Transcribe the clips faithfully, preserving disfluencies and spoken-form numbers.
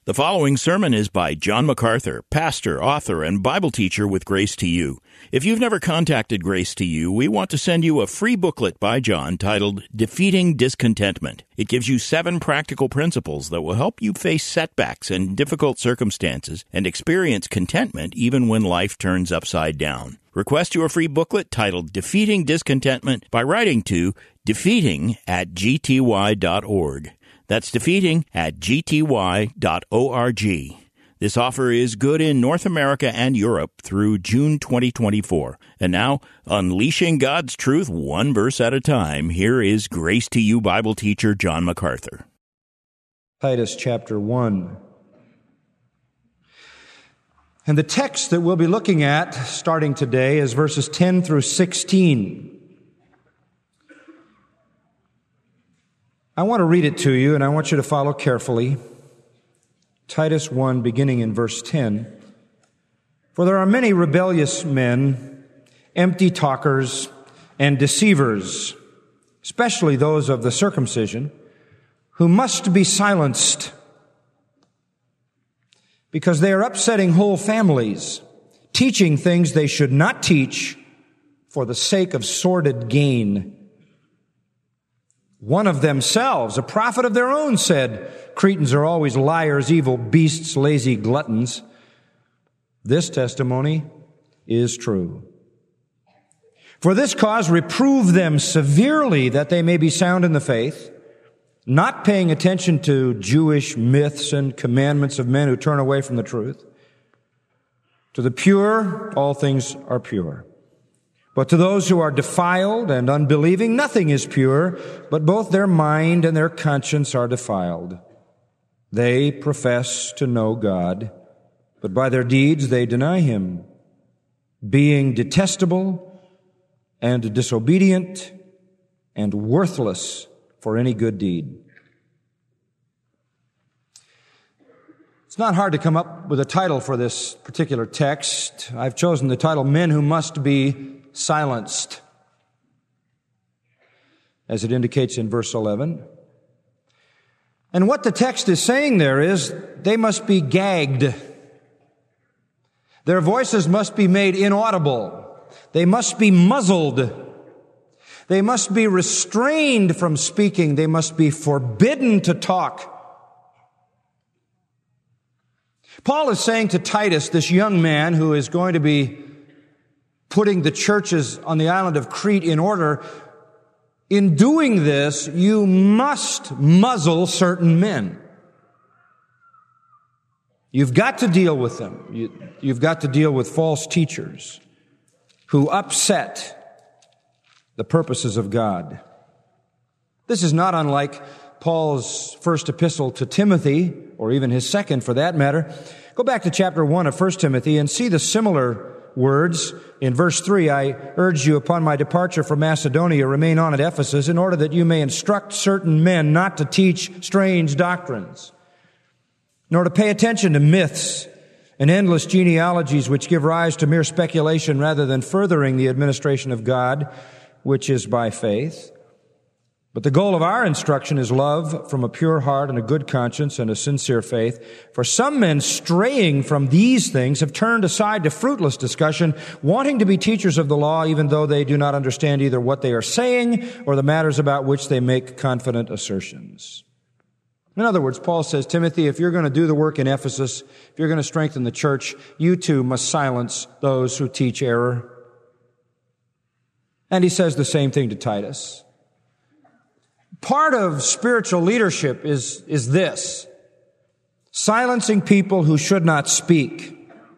The following sermon is by John MacArthur, pastor, author, and Bible teacher with Grace to You. If you've never contacted Grace to You, we want to send you a free booklet by John titled Defeating Discontentment. It gives you seven practical principles that will help you face setbacks and difficult circumstances and experience contentment even when life turns upside down. Request your free booklet titled Defeating Discontentment by writing to defeating at g t y dot org. That's defeating at g t y dot org. This offer is good in North America and Europe through June twenty twenty-four. And now, unleashing God's truth one verse at a time, here is Grace to You Bible teacher John MacArthur. Titus chapter one. And the text that we'll be looking at starting today is verses ten through sixteen. I want to read it to you, and I want you to follow carefully. Titus one, beginning in verse ten. For there are many rebellious men, empty talkers, and deceivers, especially those of the circumcision, who must be silenced, because they are upsetting whole families, teaching things they should not teach for the sake of sordid gain. One of themselves, a prophet of their own, said, Cretans are always liars, evil beasts, lazy gluttons. This testimony is true. For this cause, reprove them severely, that they may be sound in the faith, not paying attention to Jewish myths and commandments of men who turn away from the truth. To the pure, all things are pure. But to those who are defiled and unbelieving, nothing is pure, but both their mind and their conscience are defiled. They profess to know God, but by their deeds they deny Him, being detestable and disobedient and worthless for any good deed. It's not hard to come up with a title for this particular text. I've chosen the title, Men Who Must Be Silenced, as it indicates in verse eleven. And what the text is saying there is they must be gagged. Their voices must be made inaudible. They must be muzzled. They must be restrained from speaking. They must be forbidden to talk. Paul is saying to Titus, this young man who is going to be putting the churches on the island of Crete in order, in doing this, you must muzzle certain men. You've got to deal with them. You, you've got to deal with false teachers who upset the purposes of God. This is not unlike Paul's first epistle to Timothy, or even his second for that matter. Go back to chapter one of First Timothy and see the similar words. In verse three, I urge you upon my departure from Macedonia, remain on at Ephesus, in order that you may instruct certain men not to teach strange doctrines, nor to pay attention to myths and endless genealogies which give rise to mere speculation rather than furthering the administration of God, which is by faith. But the goal of our instruction is love from a pure heart and a good conscience and a sincere faith. For some men straying from these things have turned aside to fruitless discussion, wanting to be teachers of the law, even though they do not understand either what they are saying or the matters about which they make confident assertions. In other words, Paul says, Timothy, if you're going to do the work in Ephesus, if you're going to strengthen the church, you too must silence those who teach error. And he says the same thing to Titus. Part of spiritual leadership is, is this: silencing people who should not speak.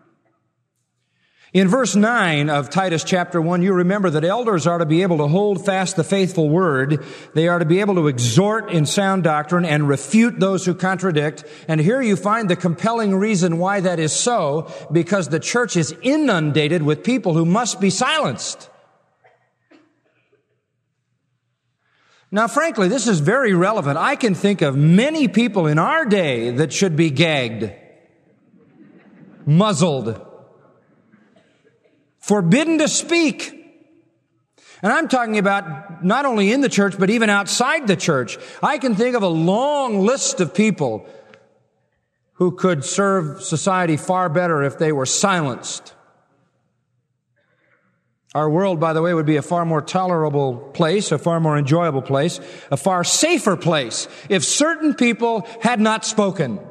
In verse nine of Titus chapter one, you remember that elders are to be able to hold fast the faithful word. They are to be able to exhort in sound doctrine and refute those who contradict. And here you find the compelling reason why that is so, because the church is inundated with people who must be silenced. Now, frankly, this is very relevant. I can think of many people in our day that should be gagged, muzzled, forbidden to speak. And I'm talking about not only in the church, but even outside the church. I can think of a long list of people who could serve society far better if they were silenced. Our world, by the way, would be a far more tolerable place, a far more enjoyable place, a far safer place if certain people had not spoken.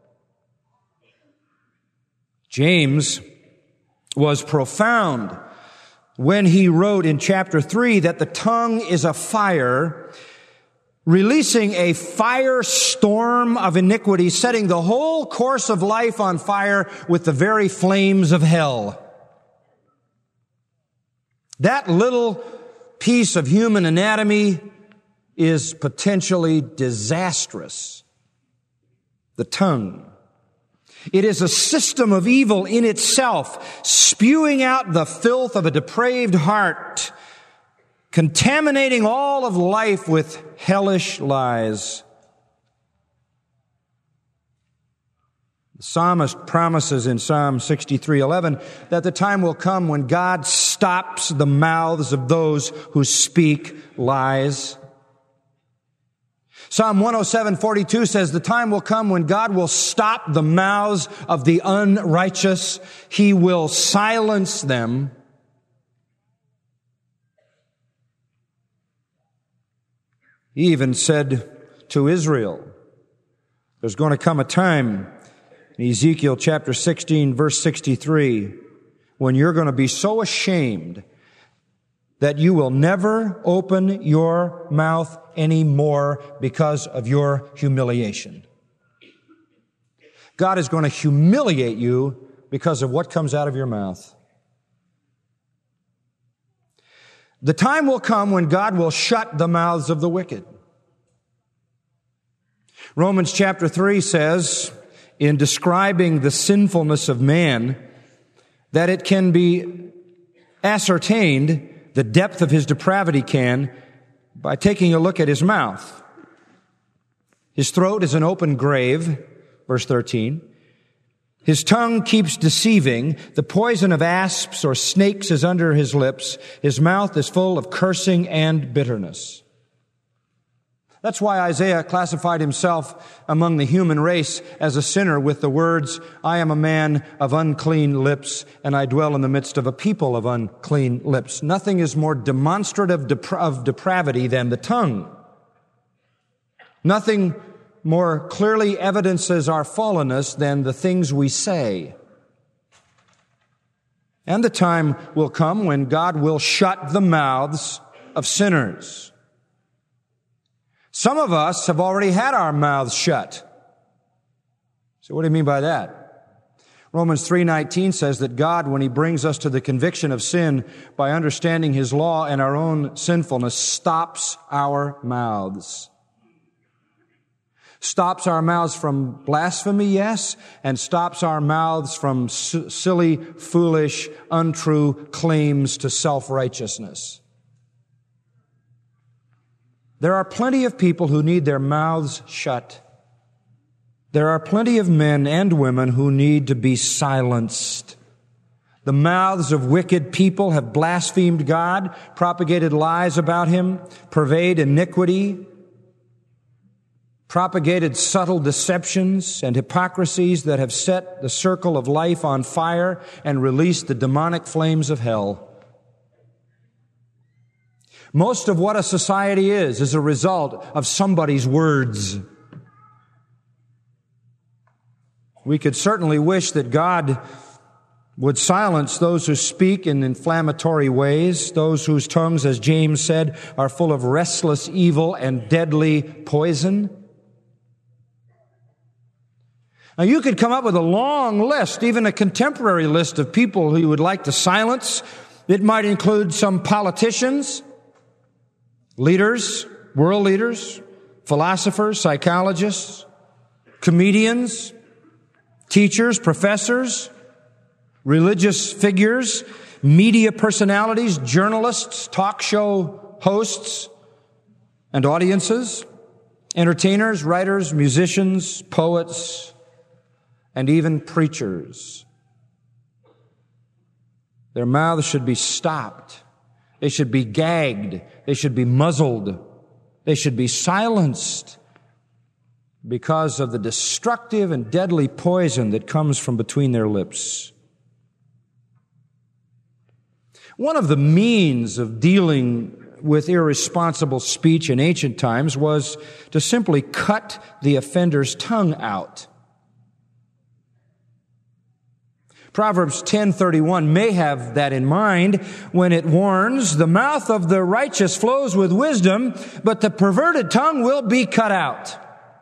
James was profound when he wrote in chapter three that the tongue is a fire, releasing a firestorm of iniquity, setting the whole course of life on fire with the very flames of hell. That little piece of human anatomy is potentially disastrous. The tongue. It is a system of evil in itself, spewing out the filth of a depraved heart, contaminating all of life with hellish lies. The psalmist promises in Psalm sixty-three eleven that the time will come when God stops the mouths of those who speak lies. Psalm one oh seven forty-two says the time will come when God will stop the mouths of the unrighteous. He will silence them. He even said to Israel, there's going to come a time in Ezekiel chapter sixteen, verse sixty-three, when you're going to be so ashamed that you will never open your mouth anymore because of your humiliation. God is going to humiliate you because of what comes out of your mouth. The time will come when God will shut the mouths of the wicked. Romans chapter three says, in describing the sinfulness of man, that it can be ascertained, the depth of his depravity can, by taking a look at his mouth. His throat is an open grave, verse thirteen. His tongue keeps deceiving. The poison of asps or snakes is under his lips. His mouth is full of cursing and bitterness. That's why Isaiah classified himself among the human race as a sinner with the words, I am a man of unclean lips, and I dwell in the midst of a people of unclean lips. Nothing is more demonstrative of depravity than the tongue. Nothing more clearly evidences our fallenness than the things we say. And the time will come when God will shut the mouths of sinners. Some of us have already had our mouths shut. So what do you mean by that? Romans three nineteen says that God, when He brings us to the conviction of sin by understanding His law and our own sinfulness, stops our mouths. Stops our mouths from blasphemy, yes, and stops our mouths from s- silly, foolish, untrue claims to self-righteousness. There are plenty of people who need their mouths shut. There are plenty of men and women who need to be silenced. The mouths of wicked people have blasphemed God, propagated lies about Him, purveyed iniquity, propagated subtle deceptions and hypocrisies that have set the circle of life on fire and released the demonic flames of hell. Most of what a society is, is a result of somebody's words. We could certainly wish that God would silence those who speak in inflammatory ways, those whose tongues, as James said, are full of restless evil and deadly poison. Now, you could come up with a long list, even a contemporary list of people who you would like to silence. It might include some politicians, leaders, world leaders, philosophers, psychologists, comedians, teachers, professors, religious figures, media personalities, journalists, talk show hosts and audiences, entertainers, writers, musicians, poets, and even preachers. Their mouths should be stopped. They should be gagged. They should be muzzled. They should be silenced. because of the destructive and deadly poison that comes from between their lips. One of the means of dealing with irresponsible speech in ancient times was to simply cut the offender's tongue out. Proverbs ten thirty-one may have that in mind when it warns, "The mouth of the righteous flows with wisdom, but the perverted tongue will be cut out."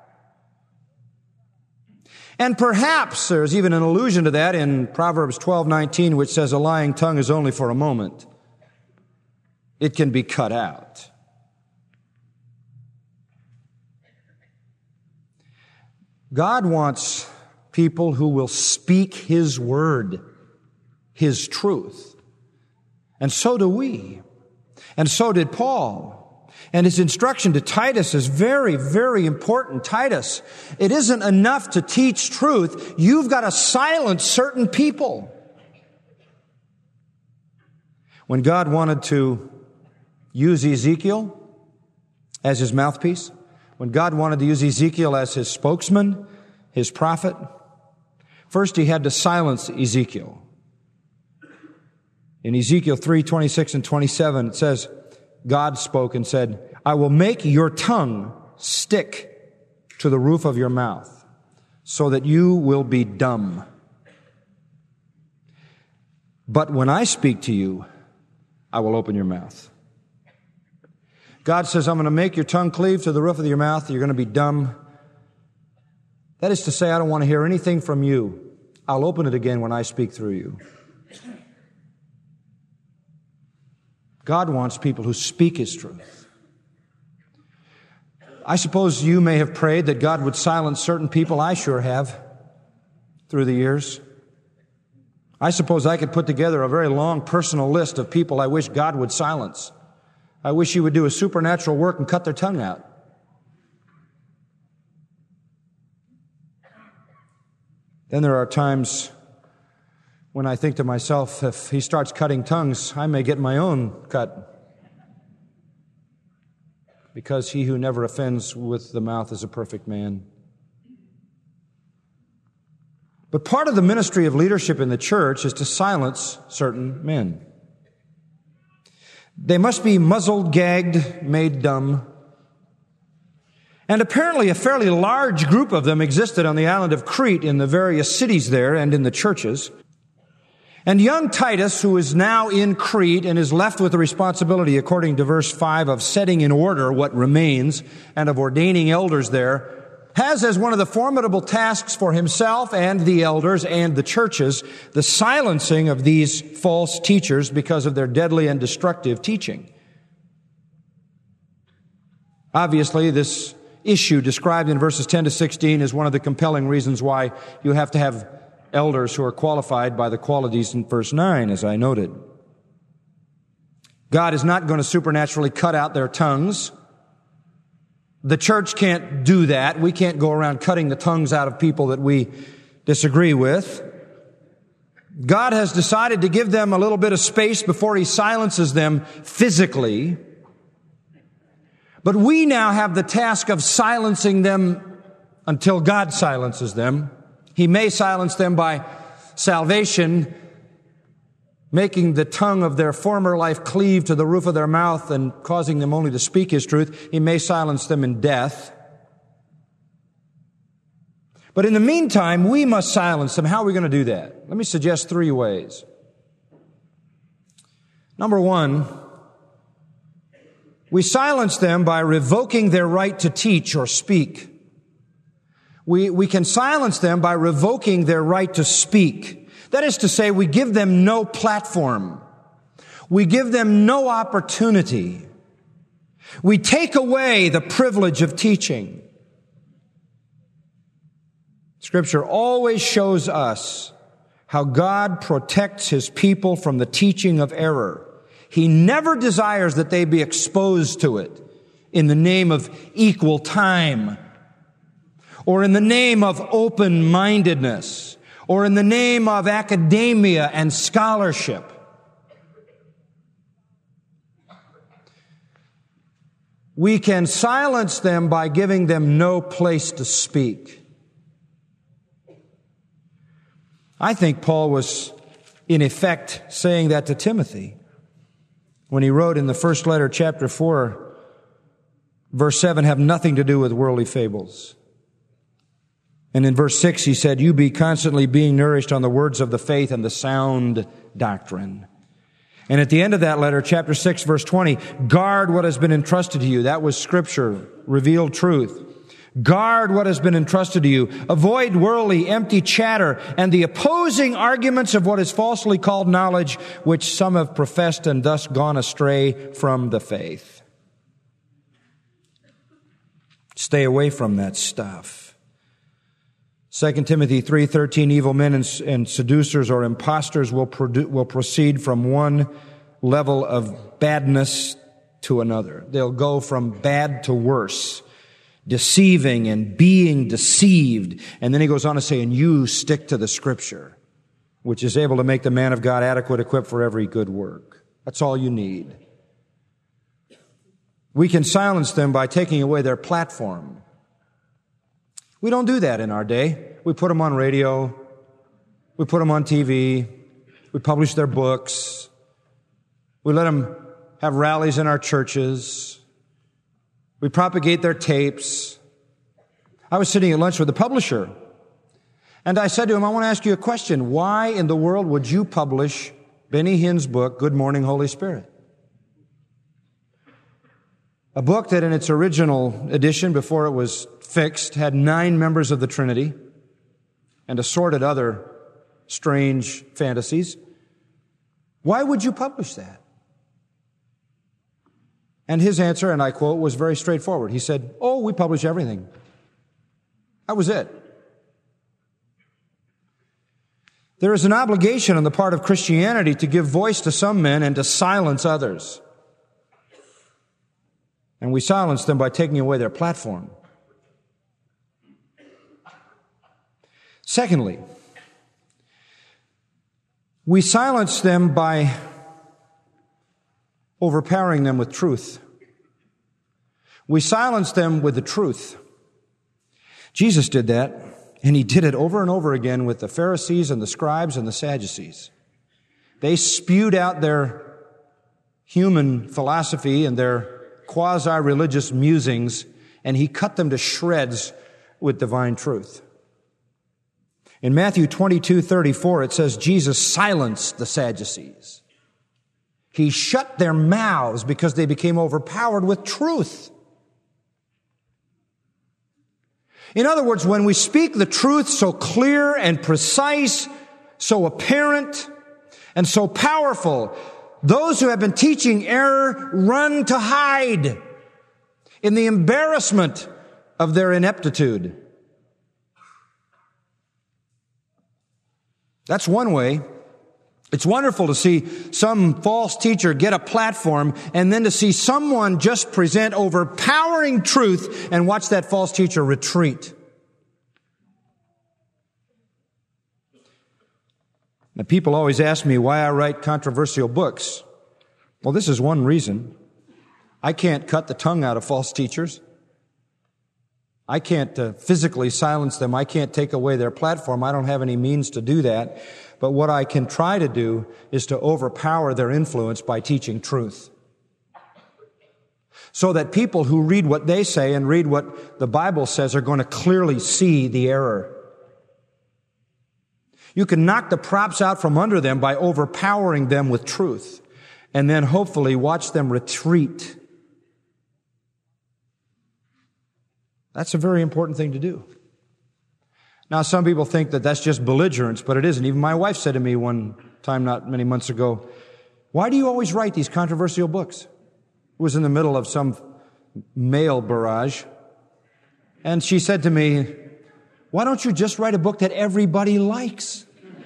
And perhaps there's even an allusion to that in Proverbs twelve nineteen, which says, "A lying tongue is only for a moment. It can be cut out." God wants people who will speak His word, His truth. And so do we. And so did Paul. And his instruction to Titus is very, very important. Titus, it isn't enough to teach truth. You've got to silence certain people. When God wanted to use Ezekiel as his mouthpiece, when God wanted to use Ezekiel as his spokesman, his prophet, first he had to silence Ezekiel. In Ezekiel three twenty-six and twenty-seven, it says, God spoke and said, "I will make your tongue stick to the roof of your mouth so that you will be dumb. But when I speak to you, I will open your mouth." God says, I'm going to make your tongue cleave to the roof of your mouth. You're going to be dumb. That is to say, I don't want to hear anything from you. I'll open it again when I speak through you. God wants people who speak His truth. I suppose you may have prayed that God would silence certain people. I sure have through the years. I suppose I could put together a very long personal list of people I wish God would silence. I wish He would do a supernatural work and cut their tongue out. Then there are times when I think to myself, if He starts cutting tongues, I may get my own cut. Because he who never offends with the mouth is a perfect man. But part of the ministry of leadership in the church is to silence certain men. They must be muzzled, gagged, made dumb. And apparently a fairly large group of them existed on the island of Crete in the various cities there and in the churches. And young Titus, who is now in Crete and is left with the responsibility, according to verse five, of setting in order what remains and of ordaining elders there, has as one of the formidable tasks for himself and the elders and the churches the silencing of these false teachers because of their deadly and destructive teaching. Obviously, this issue described in verses ten to sixteen is one of the compelling reasons why you have to have elders who are qualified by the qualities in verse nine, as I noted. God is not going to supernaturally cut out their tongues. The church can't do that. We can't go around cutting the tongues out of people that we disagree with. God has decided to give them a little bit of space before He silences them physically. But we now have the task of silencing them until God silences them. He may silence them by salvation, making the tongue of their former life cleave to the roof of their mouth and causing them only to speak His truth. He may silence them in death. But in the meantime, we must silence them. How are we going to do that? Let me suggest three ways. Number one, we silence them by revoking their right to teach or speak. We, we can silence them by revoking their right to speak. That is to say, we give them no platform. We give them no opportunity. We take away the privilege of teaching. Scripture always shows us how God protects His people from the teaching of error. He never desires that they be exposed to it in the name of equal time, or in the name of open-mindedness, or in the name of academia and scholarship. We can silence them by giving them no place to speak. I think Paul was, in effect, saying that to Timothy when he wrote in the first letter, chapter four, verse seven, have nothing to do with worldly fables. And in verse six, he said, you be constantly being nourished on the words of the faith and the sound doctrine. And at the end of that letter, chapter six, verse twenty, guard what has been entrusted to you. That was Scripture, revealed truth. Guard what has been entrusted to you. Avoid worldly, empty chatter and the opposing arguments of what is falsely called knowledge, which some have professed and thus gone astray from the faith. Stay away from that stuff. Second Timothy three thirteen, evil men and, and seducers or impostors will, produ- will proceed from one level of badness to another. They'll go from bad to worse, deceiving and being deceived. And then he goes on to say, and you stick to the Scripture, which is able to make the man of God adequate, equipped for every good work. That's all you need. We can silence them by taking away their platform. We don't do that in our day. We put them on radio. We put them on T V. We publish their books. We let them have rallies in our churches. We propagate their tapes. I was sitting at lunch with the publisher, and I said to him, I want to ask you a question. Why in the world would you publish Benny Hinn's book, Good Morning, Holy Spirit? A book that in its original edition, before it was fixed, had nine members of the Trinity and assorted other strange fantasies. Why would you publish that? And his answer, and I quote, was very straightforward. He said, oh, we publish everything. That was it. There is an obligation on the part of Christianity to give voice to some men and to silence others. And we silence them by taking away their platform. Secondly, we silence them by overpowering them with truth. We silence them with the truth. Jesus did that, and he did it over and over again with the Pharisees and the scribes and the Sadducees. They spewed out their human philosophy and their quasi-religious musings, and he cut them to shreds with divine truth. In Matthew twenty-two thirty-four, it says Jesus silenced the Sadducees. He shut their mouths because they became overpowered with truth. In other words, when we speak the truth so clear and precise, so apparent, and so powerful, those who have been teaching error run to hide in the embarrassment of their ineptitude. That's one way. It's wonderful to see some false teacher get a platform and then to see someone just present overpowering truth and watch that false teacher retreat. Now, people always ask me why I write controversial books. Well, this is one reason. I can't cut the tongue out of false teachers. I can't uh, physically silence them. I can't take away their platform. I don't have any means to do that. But what I can try to do is to overpower their influence by teaching truth. So that people who read what they say and read what the Bible says are going to clearly see the error. You can knock the props out from under them by overpowering them with truth, and then hopefully watch them retreat. That's a very important thing to do. Now, some people think that that's just belligerence, but it isn't. Even my wife said to me one time not many months ago, why do you always write these controversial books? It was in the middle of some mail barrage. And she said to me, why don't you just write a book that everybody likes?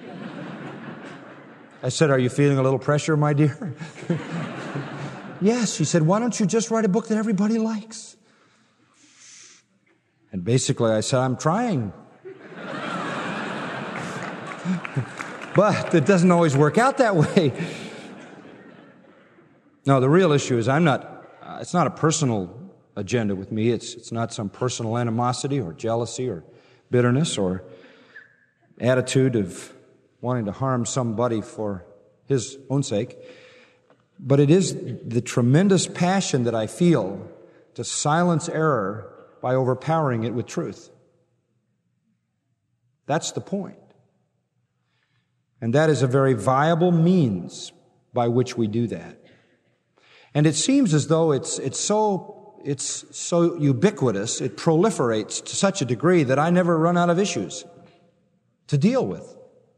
I said, are you feeling a little pressure, my dear? Yes, she said, why don't you just write a book that everybody likes? And basically I said, I'm trying. But it doesn't always work out that way. No, the real issue is I'm not, uh, it's not a personal agenda with me. It's, it's not some personal animosity or jealousy or bitterness or attitude of wanting to harm somebody for his own sake. But it is the tremendous passion that I feel to silence error by overpowering it with truth. That's the point. And that is a very viable means by which we do that. And it seems as though it's it's so it's so ubiquitous, it proliferates to such a degree that I never run out of issues to deal with.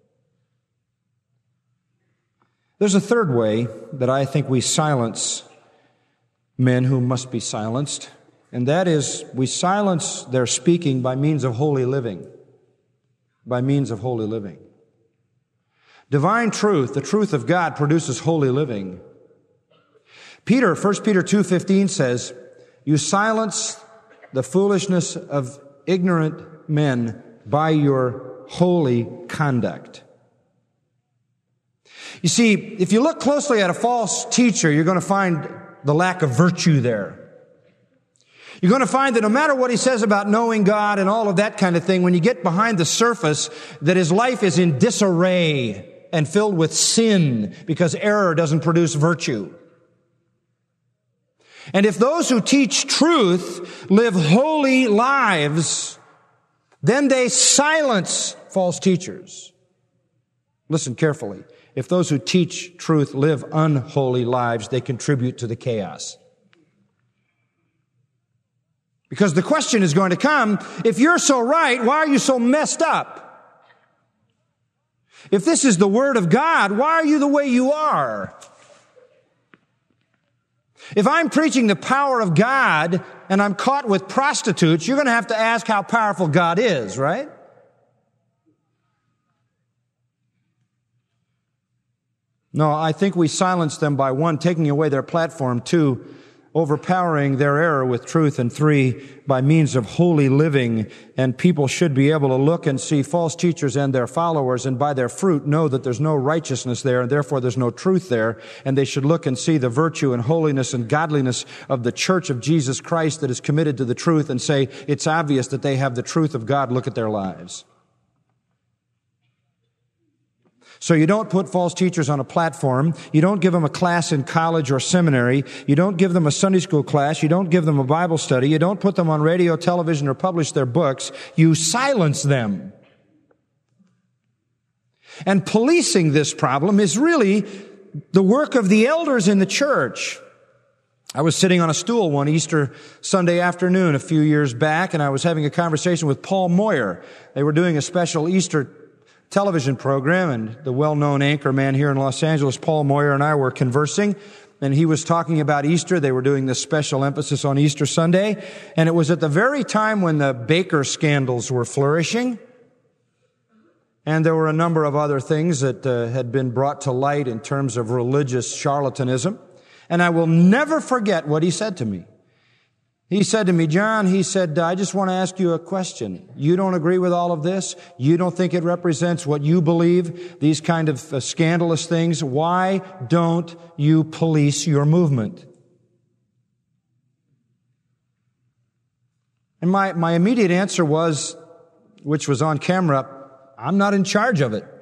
There's a third way that I think we silence men who must be silenced, and that is we silence their speaking by means of holy living. By means of holy living. Divine truth, the truth of God, produces holy living. Peter, First Peter two fifteen says, "You silence the foolishness of ignorant men by your holy conduct." You see, if you look closely at a false teacher, you're going to find the lack of virtue there. You're going to find that no matter what he says about knowing God and all of that kind of thing, when you get behind the surface, that his life is in disarray and filled with sin because error doesn't produce virtue. And if those who teach truth live holy lives, then they silence false teachers. Listen carefully. If those who teach truth live unholy lives, they contribute to the chaos. Because the question is going to come, if you're so right, why are you so messed up? If this is the Word of God, why are you the way you are? If I'm preaching the power of God and I'm caught with prostitutes, you're going to have to ask how powerful God is, right? No, I think we silence them by, one, taking away their platform, two, overpowering their error with truth, and three, by means of holy living. And people should be able to look and see false teachers and their followers, and by their fruit know that there's no righteousness there, and therefore there's no truth there. And they should look and see the virtue and holiness and godliness of the church of Jesus Christ that is committed to the truth, and say, it's obvious that they have the truth of God. Look at their lives. So you don't put false teachers on a platform. You don't give them a class in college or seminary. You don't give them a Sunday school class. You don't give them a Bible study. You don't put them on radio, television, or publish their books. You silence them. And policing this problem is really the work of the elders in the church. I was sitting on a stool one Easter Sunday afternoon a few years back, and I was having a conversation with Paul Moyer. They were doing a special Easter television program, and the well-known anchor man here in Los Angeles, Paul Moyer, and I were conversing, and he was talking about Easter. They were doing this special emphasis on Easter Sunday, and it was at the very time when the Baker scandals were flourishing, and there were a number of other things that uh, had been brought to light in terms of religious charlatanism, and I will never forget what he said to me. He said to me, "John," he said, "I just want to ask you a question. You don't agree with all of this? You don't think it represents what you believe, these kind of uh, scandalous things? Why don't you police your movement?" And my, my immediate answer was, which was on camera, I'm not in charge of it.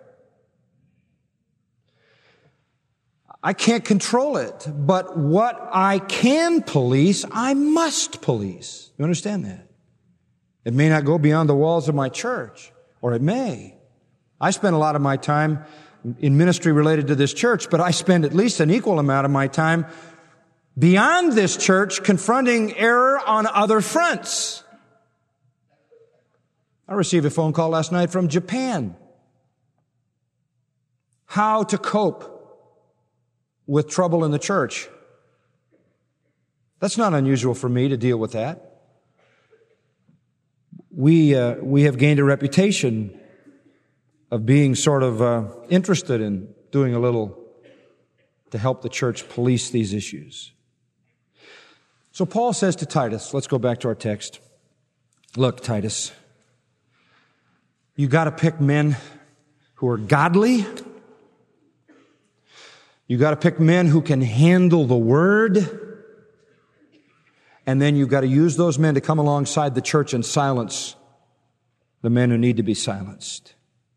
I can't control it, but what I can police, I must police. You understand that? It may not go beyond the walls of my church, or it may. I spend a lot of my time in ministry related to this church, but I spend at least an equal amount of my time beyond this church confronting error on other fronts. I received a phone call last night from Japan. How to cope with trouble in the church. That's not unusual for me to deal with that. We uh, we have gained a reputation of being sort of uh, interested in doing a little to help the church police these issues. So Paul says to Titus, let's go back to our text. Look, Titus, you got to pick men who are godly. You got to pick men who can handle the word. And then you've got to use those men to come alongside the church and silence the men who need to be silenced.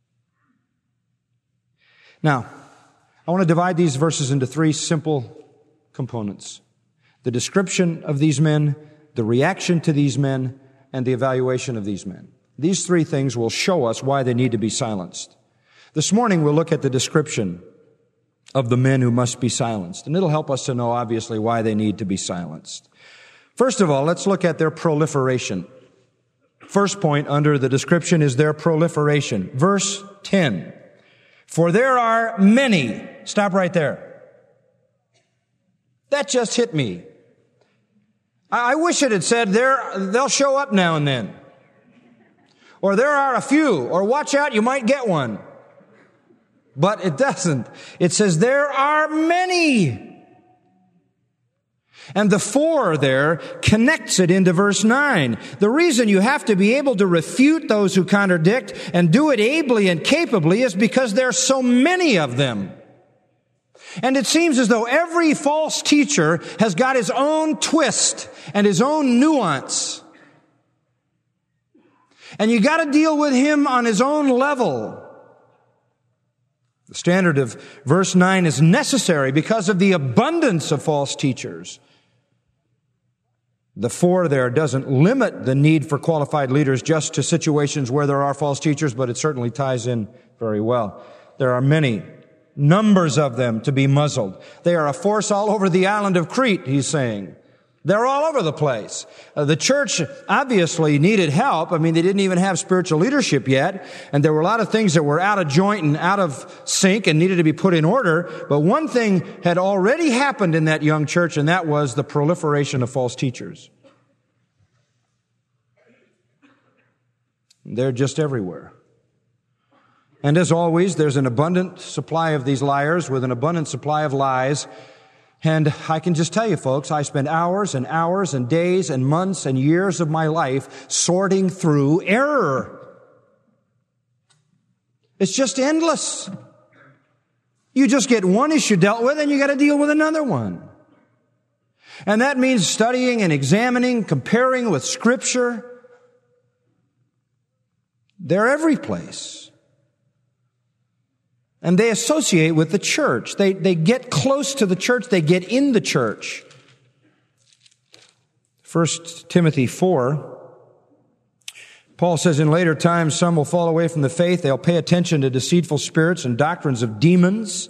Now, I want to divide these verses into three simple components. The description of these men, the reaction to these men, and the evaluation of these men. These three things will show us why they need to be silenced. This morning we'll look at the description of the men who must be silenced, and it'll help us to know, obviously, why they need to be silenced. First of all, let's look at their proliferation. First point under the description is their proliferation. Verse ten. For there are many. Stop right there. That just hit me. I wish it had said there, they'll show up now and then. Or there are a few. Or watch out, you might get one. But it doesn't. It says there are many. And the for there connects it into verse nine. The reason you have to be able to refute those who contradict and do it ably and capably is because there are so many of them. And it seems as though every false teacher has got his own twist and his own nuance. And you got to deal with him on his own level. The standard of verse nine is necessary because of the abundance of false teachers. The for there doesn't limit the need for qualified leaders just to situations where there are false teachers, but it certainly ties in very well. There are many, numbers of them to be muzzled. They are a force all over the island of Crete, he's saying. They're all over the place. Uh, the church obviously needed help. I mean, they didn't even have spiritual leadership yet. And there were a lot of things that were out of joint and out of sync and needed to be put in order. But one thing had already happened in that young church, and that was the proliferation of false teachers. They're just everywhere. And as always, there's an abundant supply of these liars with an abundant supply of lies. And I can just tell you, folks, I spend hours and hours and days and months and years of my life sorting through error. It's just endless. You just get one issue dealt with and you got to deal with another one. And that means studying and examining, comparing with Scripture. They're every place. And they associate with the church. They, they get close to the church. They get in the church. First Timothy four, Paul says, in later times some will fall away from the faith. They'll pay attention to deceitful spirits and doctrines of demons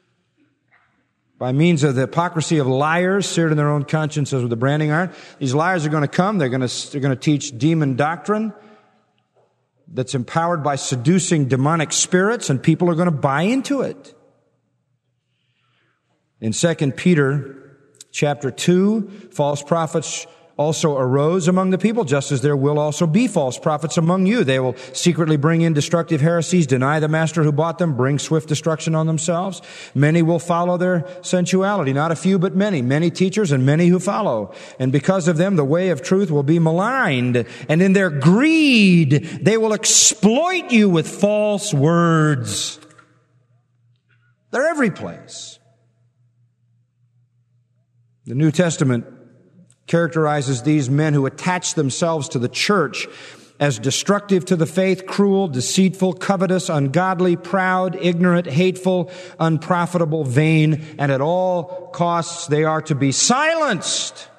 by means of the hypocrisy of liars seared in their own consciences with a branding iron. These liars are going to come. They're going to, they're going to teach demon doctrine that's empowered by seducing demonic spirits, and people are going to buy into it. In Second Peter chapter two, false prophets also arose among the people, just as there will also be false prophets among you. They will secretly bring in destructive heresies, deny the master who bought them, bring swift destruction on themselves. Many will follow their sensuality, not a few, but many, many teachers and many who follow. And because of them, the way of truth will be maligned. And in their greed, they will exploit you with false words. They're every place. The New Testament characterizes these men who attach themselves to the church as destructive to the faith, cruel, deceitful, covetous, ungodly, proud, ignorant, hateful, unprofitable, vain, and at all costs they are to be silenced.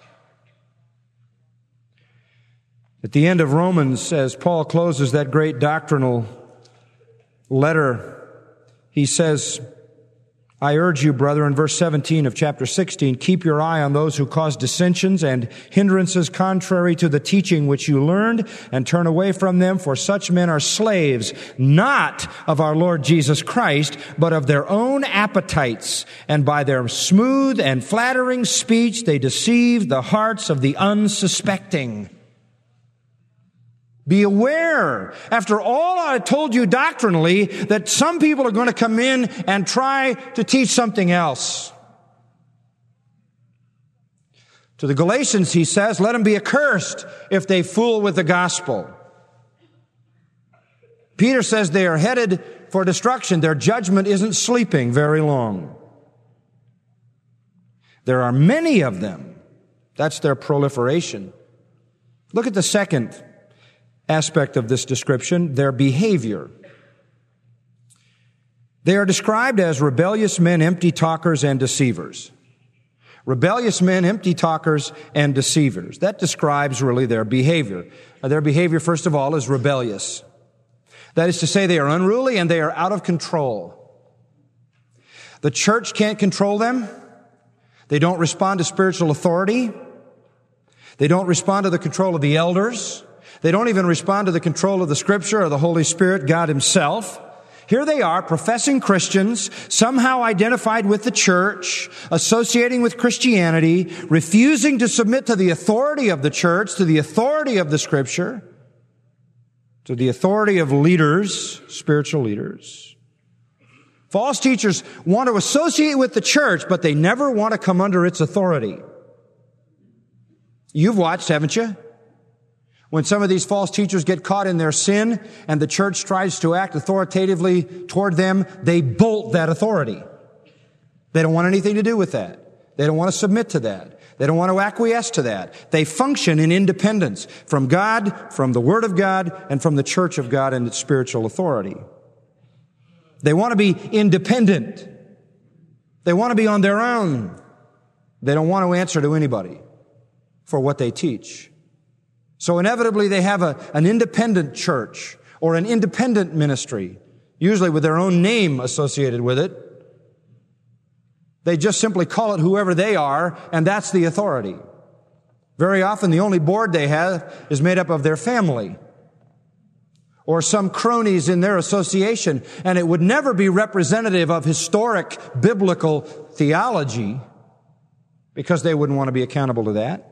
At the end of Romans, as Paul closes that great doctrinal letter, he says, I urge you, brother, in verse seventeen of chapter sixteen, keep your eye on those who cause dissensions and hindrances contrary to the teaching which you learned, and turn away from them, for such men are slaves, not of our Lord Jesus Christ, but of their own appetites. And by their smooth and flattering speech, they deceive the hearts of the unsuspecting. Be aware, after all I told you doctrinally, that some people are going to come in and try to teach something else. To the Galatians, he says, let them be accursed if they fool with the gospel. Peter says they are headed for destruction. Their judgment isn't sleeping very long. There are many of them. That's their proliferation. Look at the second aspect of this description, their behavior. They are described as rebellious men, empty talkers, and deceivers. Rebellious men, empty talkers, and deceivers. That describes really their behavior. Their behavior, first of all, is rebellious. That is to say, they are unruly and they are out of control. The church can't control them. They don't respond to spiritual authority. They don't respond to the control of the elders. They don't even respond to the control of the Scripture or the Holy Spirit, God Himself. Here they are, professing Christians, somehow identified with the church, associating with Christianity, refusing to submit to the authority of the church, to the authority of the Scripture, to the authority of leaders, spiritual leaders. False teachers want to associate with the church, but they never want to come under its authority. You've watched, haven't you? When some of these false teachers get caught in their sin and the church tries to act authoritatively toward them, they bolt that authority. They don't want anything to do with that. They don't want to submit to that. They don't want to acquiesce to that. They function in independence from God, from the Word of God, and from the church of God and its spiritual authority. They want to be independent. They want to be on their own. They don't want to answer to anybody for what they teach. So inevitably they have a, an independent church or an independent ministry, usually with their own name associated with it. They just simply call it whoever they are, and that's the authority. Very often the only board they have is made up of their family or some cronies in their association, and it would never be representative of historic biblical theology because they wouldn't want to be accountable to that.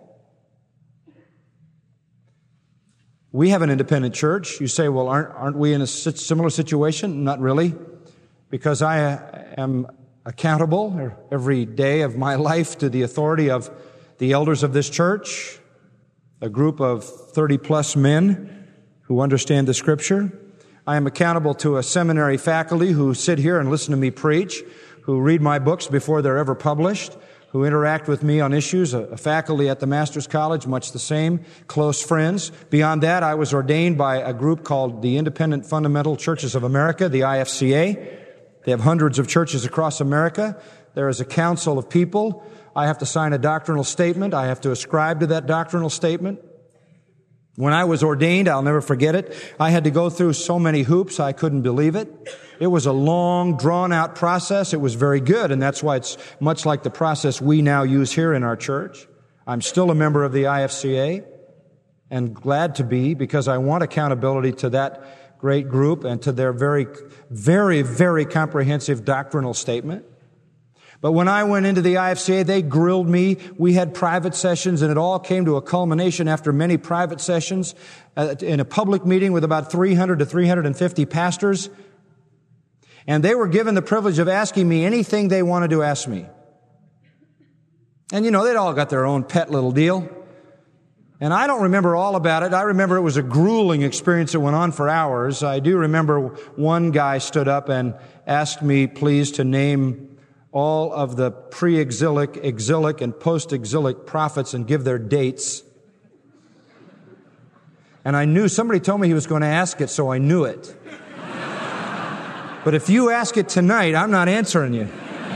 We have an independent church. You say, well, aren't, aren't we in a similar situation? Not really, because I am accountable every day of my life to the authority of the elders of this church, a group of thirty plus men who understand the Scripture. I am accountable to a seminary faculty who sit here and listen to me preach, who read my books before they're ever published, who interact with me on issues, a faculty at the Master's College, much the same, close friends. Beyond that, I was ordained by a group called the Independent Fundamental Churches of America, the I F C A. They have hundreds of churches across America. There is a council of people. I have to sign a doctrinal statement. I have to ascribe to that doctrinal statement. When I was ordained, I'll never forget it, I had to go through so many hoops, I couldn't believe it. It was a long, drawn-out process. It was very good, and that's why it's much like the process we now use here in our church. I'm still a member of the I F C A, and glad to be, because I want accountability to that great group and to their very, very, very comprehensive doctrinal statement. But when I went into the I F C A, they grilled me. We had private sessions, and it all came to a culmination after many private sessions uh, in a public meeting with about three hundred to three hundred fifty pastors. And they were given the privilege of asking me anything they wanted to ask me. And you know, they'd all got their own pet little deal. And I don't remember all about it. I remember it was a grueling experience that went on for hours. I do remember one guy stood up and asked me, please, to name all of the pre-exilic, exilic, and post-exilic prophets and give their dates. And I knew, somebody told me he was going to ask it, so I knew it. But if you ask it tonight, I'm not answering you.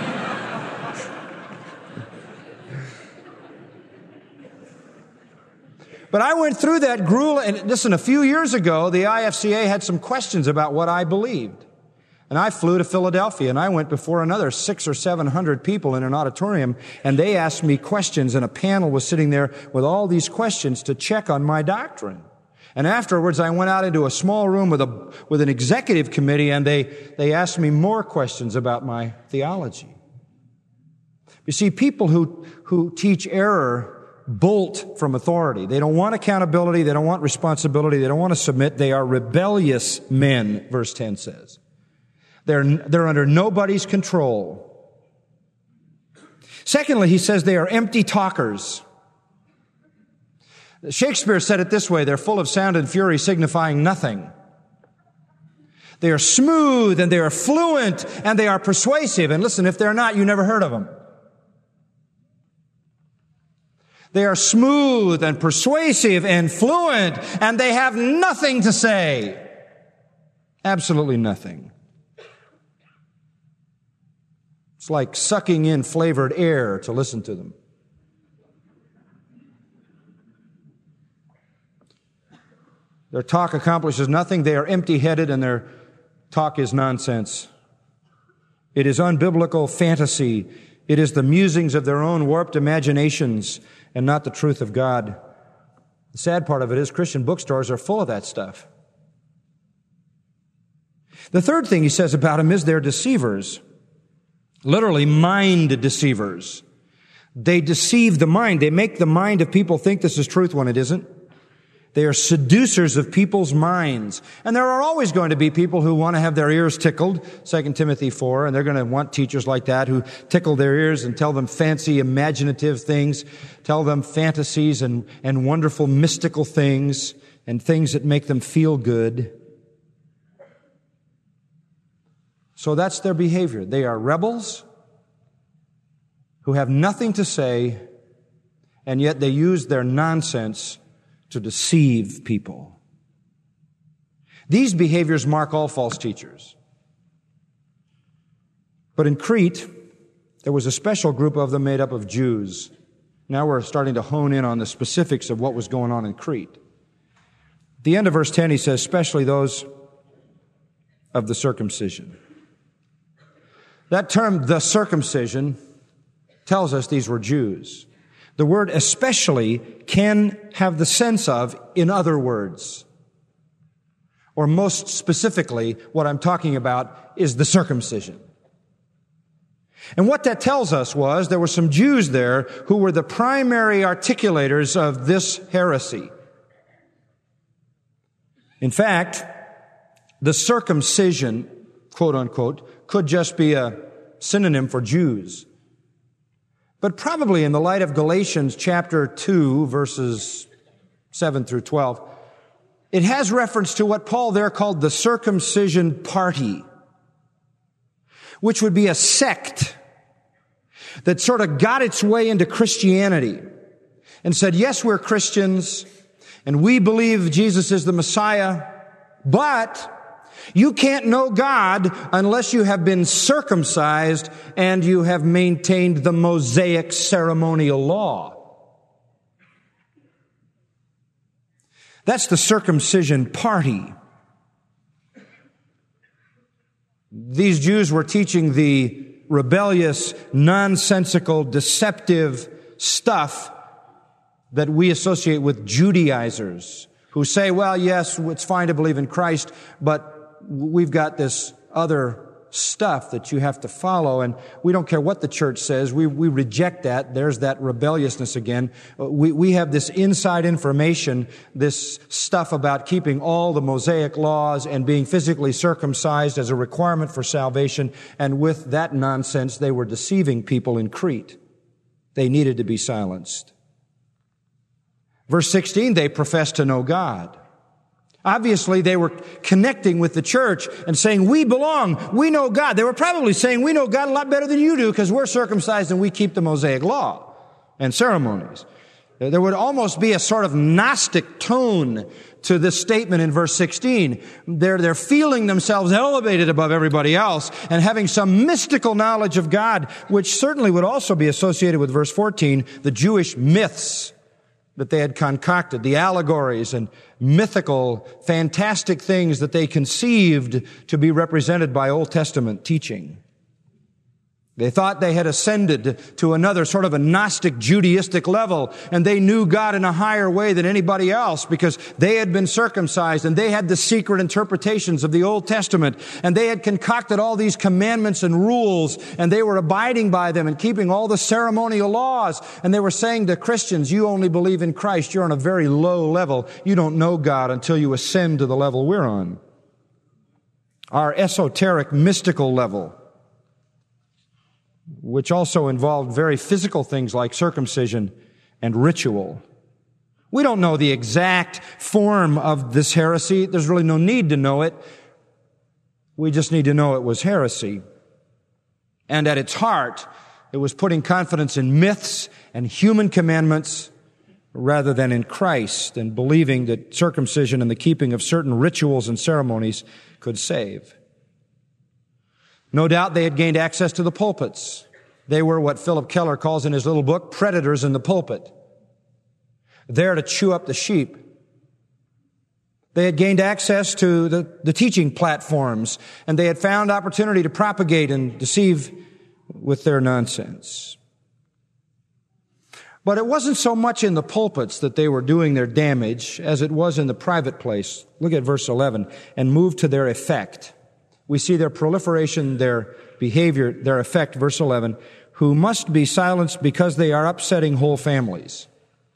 But I went through that gruel, and listen, a few years ago, the I F C A had some questions about what I believed. And I flew to Philadelphia, and I went before another six or seven hundred people in an auditorium, and they asked me questions, and a panel was sitting there with all these questions to check on my doctrine. And afterwards, I went out into a small room with a with an executive committee, and they, they asked me more questions about my theology. You see, people who, who teach error bolt from authority. They don't want accountability. They don't want responsibility. They don't want to submit. They are rebellious men, verse ten says. They're, they're under nobody's control. Secondly, he says they are empty talkers. Shakespeare said it this way, they're full of sound and fury, signifying nothing. They are smooth and they are fluent and they are persuasive. And listen, if they're not, you never heard of them. They are smooth and persuasive and fluent, and they have nothing to say. Absolutely nothing. It's like sucking in flavored air to listen to them. Their talk accomplishes nothing. They are empty-headed, and their talk is nonsense. It is unbiblical fantasy. It is the musings of their own warped imaginations and not the truth of God. The sad part of it is Christian bookstores are full of that stuff. The third thing he says about them is they're deceivers. Literally, mind deceivers. They deceive the mind. They make the mind of people think this is truth when it isn't. They are seducers of people's minds. And there are always going to be people who want to have their ears tickled, Second Timothy four, and they're going to want teachers like that who tickle their ears and tell them fancy, imaginative things, tell them fantasies and, and wonderful mystical things and things that make them feel good. So that's their behavior. They are rebels who have nothing to say, and yet they use their nonsense to deceive people. These behaviors mark all false teachers. But in Crete, there was a special group of them made up of Jews. Now we're starting to hone in on the specifics of what was going on in Crete. At the end of verse ten, he says, especially those of the circumcision. That term, the circumcision, tells us these were Jews. The word especially can have the sense of, in other words. Or most specifically, what I'm talking about is the circumcision. And what that tells us was there were some Jews there who were the primary articulators of this heresy. In fact, the circumcision, quote unquote, could just be a synonym for Jews. But probably in the light of Galatians chapter two, verses seven through twelve, it has reference to what Paul there called the circumcision party, which would be a sect that sort of got its way into Christianity and said, yes, we're Christians and we believe Jesus is the Messiah, but you can't know God unless you have been circumcised and you have maintained the Mosaic ceremonial law. That's the circumcision party. These Jews were teaching the rebellious, nonsensical, deceptive stuff that we associate with Judaizers who say, well, yes, it's fine to believe in Christ, but we've got this other stuff that you have to follow, and we don't care what the church says. We we reject that. There's that rebelliousness again. We we have this inside information, this stuff about keeping all the Mosaic laws and being physically circumcised as a requirement for salvation, and with that nonsense, they were deceiving people in Crete. They needed to be silenced. Verse sixteen, they professed to know God. Obviously, they were connecting with the church and saying, we belong, we know God. They were probably saying, we know God a lot better than you do because we're circumcised and we keep the Mosaic law and ceremonies. There would almost be a sort of Gnostic tone to this statement in verse sixteen. They're, they're feeling themselves elevated above everybody else and having some mystical knowledge of God, which certainly would also be associated with verse fourteen, the Jewish myths that they had concocted, the allegories and mythical, fantastic things that they conceived to be represented by Old Testament teaching. They thought they had ascended to another sort of a Gnostic Judaistic level, and they knew God in a higher way than anybody else because they had been circumcised and they had the secret interpretations of the Old Testament, and they had concocted all these commandments and rules, and they were abiding by them and keeping all the ceremonial laws, and they were saying to Christians, you only believe in Christ, you're on a very low level, you don't know God until you ascend to the level we're on. Our esoteric, mystical level, which also involved very physical things like circumcision and ritual. We don't know the exact form of this heresy. There's really no need to know it. We just need to know it was heresy. And at its heart, it was putting confidence in myths and human commandments rather than in Christ, and believing that circumcision and the keeping of certain rituals and ceremonies could save. No doubt they had gained access to the pulpits. They were what Philip Keller calls in his little book, predators in the pulpit, there to chew up the sheep. They had gained access to the, the teaching platforms, and they had found opportunity to propagate and deceive with their nonsense. But it wasn't so much in the pulpits that they were doing their damage as it was in the private place. Look at verse eleven, and move to their effect. We see their proliferation, their behavior, their effect, verse eleven, who must be silenced because they are upsetting whole families.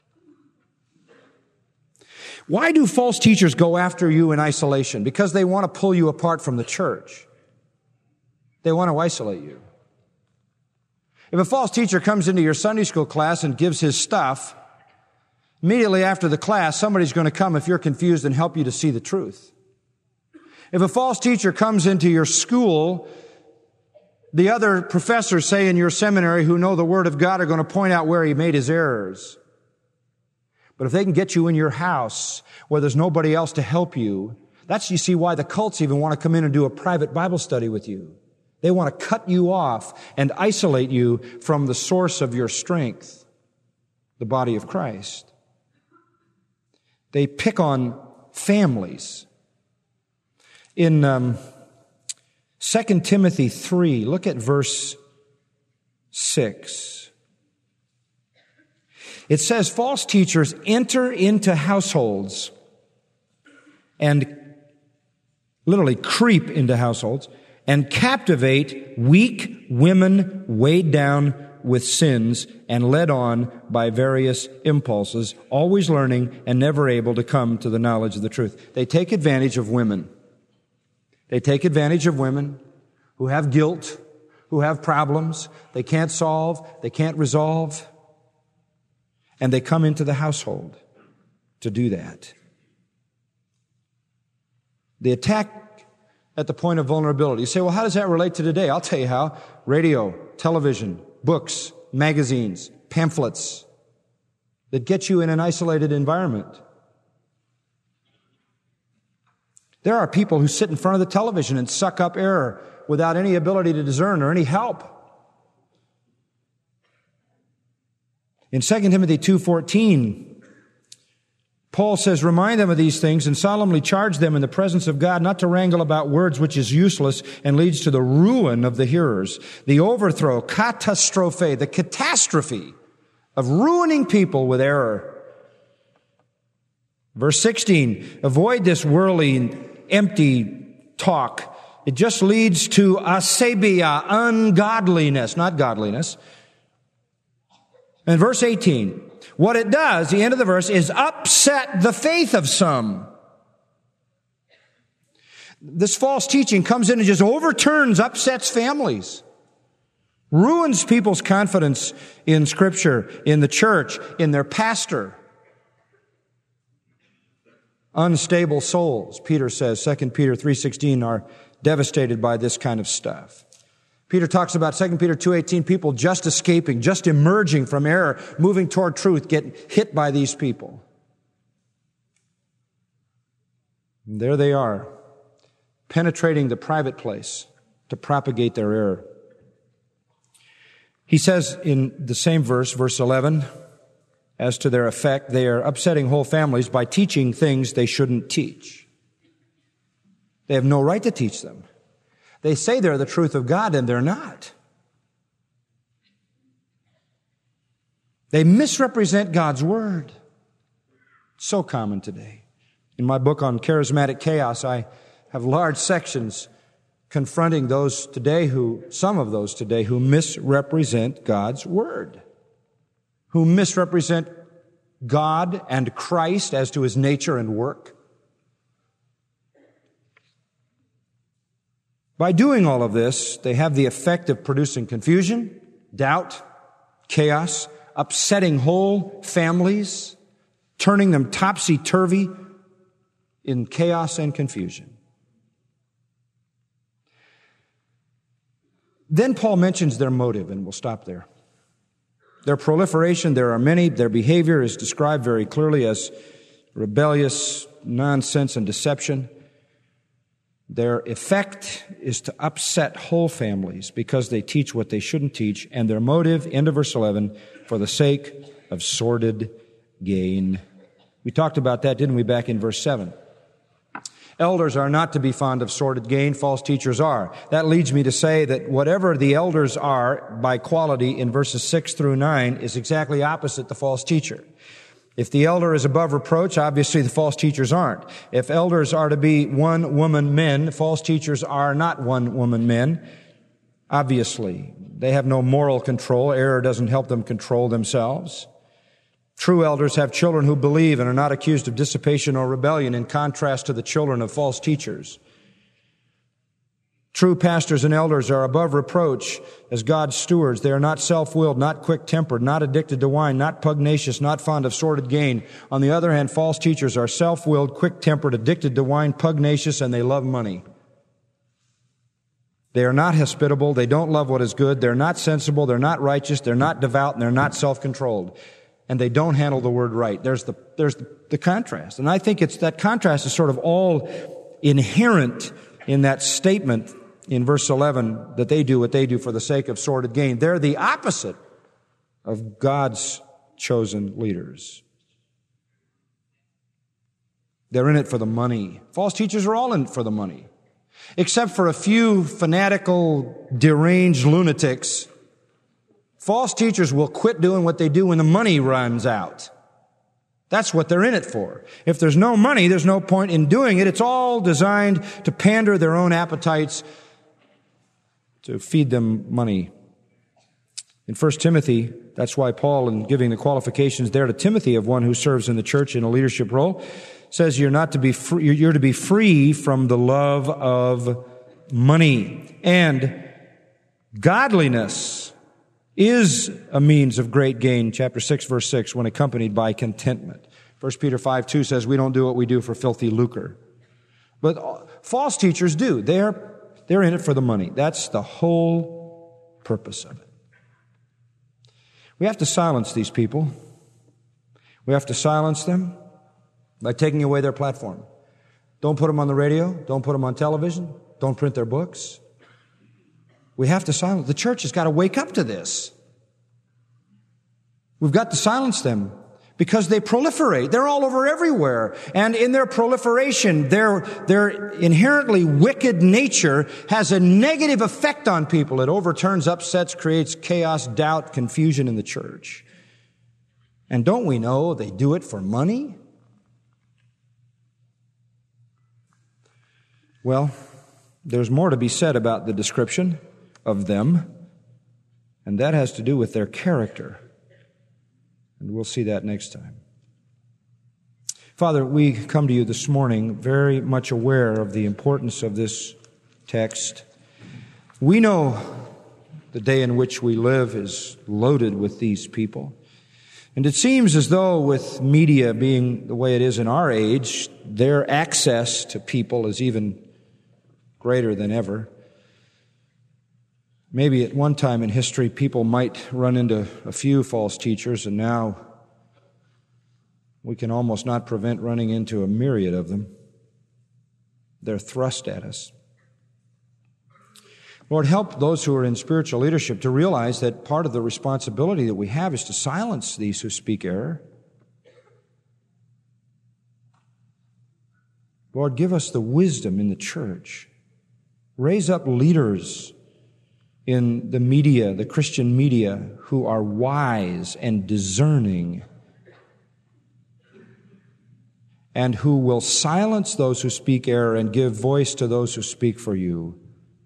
Why do false teachers go after you in isolation? Because they want to pull you apart from the church. They want to isolate you. If a false teacher comes into your Sunday school class and gives his stuff, immediately after the class, somebody's going to come if you're confused and help you to see the truth. If a false teacher comes into your school, the other professors, say in your seminary, who know the Word of God are going to point out where he made his errors. But if they can get you in your house where there's nobody else to help you, that's, you see, why the cults even want to come in and do a private Bible study with you. They want to cut you off and isolate you from the source of your strength, the body of Christ. They pick on families. In um, Second Timothy three, look at verse six. It says, false teachers enter into households and literally creep into households and captivate weak women weighed down with sins and led on by various impulses, always learning and never able to come to the knowledge of the truth. They take advantage of women. They take advantage of women who have guilt, who have problems they can't solve, they can't resolve, and they come into the household to do that. They attack at the point of vulnerability. You say, well, how does that relate to today? I'll tell you how. Radio, television, books, magazines, pamphlets that get you in an isolated environment. There are people who sit in front of the television and suck up error without any ability to discern or any help. In Second Timothy two fourteen, Paul says, remind them of these things and solemnly charge them in the presence of God not to wrangle about words which is useless and leads to the ruin of the hearers, the overthrow, catastrophe, the catastrophe of ruining people with error. Verse sixteen, avoid this worldly, empty talk. It just leads to asaibia, ungodliness, not godliness. And verse eighteen, what it does, the end of the verse, is upset the faith of some. This false teaching comes in and just overturns, upsets families, ruins people's confidence in Scripture, in the church, in their pastor. Unstable souls, Peter says, Second Peter three sixteen, are devastated by this kind of stuff. Peter talks about Second Peter two eighteen, people just escaping, just emerging from error, moving toward truth, get hit by these people. And there they are, penetrating the private place to propagate their error. He says in the same verse, verse eleven, as to their effect, they are upsetting whole families by teaching things they shouldn't teach. They have no right to teach them. They say they're the truth of God, and they're not. They misrepresent God's Word. It's so common today. In my book on charismatic chaos, I have large sections confronting those today who, some of those today, who misrepresent God's Word, who misrepresent God and Christ as to His nature and work. By doing all of this, they have the effect of producing confusion, doubt, chaos, upsetting whole families, turning them topsy-turvy in chaos and confusion. Then Paul mentions their motive, and we'll stop there. Their proliferation, there are many. Their behavior is described very clearly as rebellious nonsense and deception. Their effect is to upset whole families because they teach what they shouldn't teach, and their motive, end of verse eleven, for the sake of sordid gain. We talked about that, didn't we, back in verse seven? Elders are not to be fond of sordid gain. False teachers are. That leads me to say that whatever the elders are by quality in verses six through nine is exactly opposite the false teacher. If the elder is above reproach, obviously the false teachers aren't. If elders are to be one-woman men, false teachers are not one-woman men. Obviously, they have no moral control. Error doesn't help them control themselves. True elders have children who believe and are not accused of dissipation or rebellion, in contrast to the children of false teachers. True pastors and elders are above reproach as God's stewards. They are not self-willed, not quick-tempered, not addicted to wine, not pugnacious, not fond of sordid gain. On the other hand, false teachers are self-willed, quick-tempered, addicted to wine, pugnacious, and they love money. They are not hospitable. They don't love what is good. They're not sensible. They're not righteous. They're not devout, and they're not self-controlled. And they don't handle the word right. There's the, there's the, the contrast. And I think it's, that contrast is sort of all inherent in that statement in verse eleven, that they do what they do for the sake of sordid gain. They're the opposite of God's chosen leaders. They're in it for the money. False teachers are all in it for the money. Except for a few fanatical, deranged lunatics, false teachers will quit doing what they do when the money runs out. That's what they're in it for. If there's no money, there's no point in doing it. It's all designed to pander their own appetites, to feed them money. In First Timothy, that's why Paul, in giving the qualifications there to Timothy of one who serves in the church in a leadership role, says you're not to be free, you're to be free from the love of money. And godliness is a means of great gain, chapter six, verse six, when accompanied by contentment. First Peter five, two says we don't do what we do for filthy lucre. But false teachers do. They're, they're in it for the money. That's the whole purpose of it. We have to silence these people. We have to silence them by taking away their platform. Don't put them on the radio. Don't put them on television. Don't print their books. We have to silence. The church has got to wake up to this. We've got to silence them because they proliferate. They're all over everywhere. And in their proliferation, their, their inherently wicked nature has a negative effect on people. It overturns, upsets, creates chaos, doubt, confusion in the church. And don't we know they do it for money? Well, there's more to be said about the description of them, and that has to do with their character. And we'll see that next time. Father, we come to you this morning very much aware of the importance of this text. We know the day in which we live is loaded with these people. And it seems as though with media being the way it is in our age, their access to people is even greater than ever. Maybe at one time in history, people might run into a few false teachers, and now we can almost not prevent running into a myriad of them. They're thrust at us. Lord, help those who are in spiritual leadership to realize that part of the responsibility that we have is to silence these who speak error. Lord, give us the wisdom in the church. Raise up leaders in the media, the Christian media, who are wise and discerning and who will silence those who speak error and give voice to those who speak for you.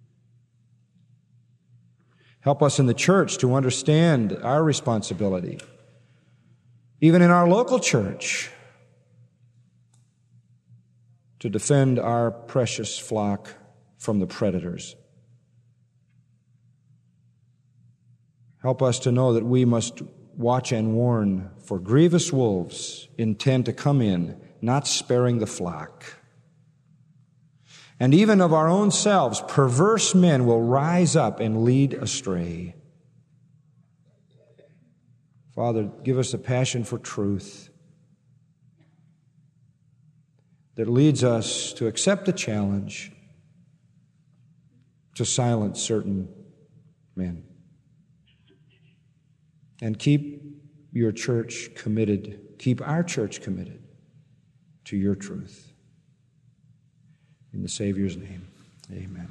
Help us in the church to understand our responsibility, even in our local church, to defend our precious flock from the predators. Help us to know that we must watch and warn, for grievous wolves intend to come in, not sparing the flock. And even of our own selves, perverse men will rise up and lead astray. Father, give us a passion for truth that leads us to accept the challenge to silence certain men and keep your church committed, keep our church committed to your truth. In the Savior's name, amen.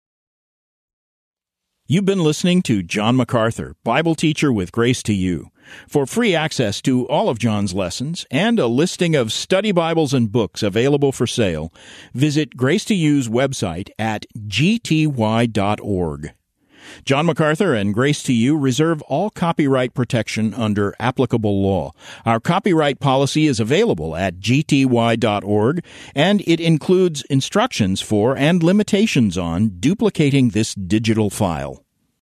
You've been listening to John MacArthur, Bible teacher with Grace to You. For free access to all of John's lessons and a listing of study Bibles and books available for sale, visit Grace to You's website at g t y dot org. John MacArthur and Grace to You reserve all copyright protection under applicable law. Our copyright policy is available at g t y dot org, and it includes instructions for and limitations on duplicating this digital file.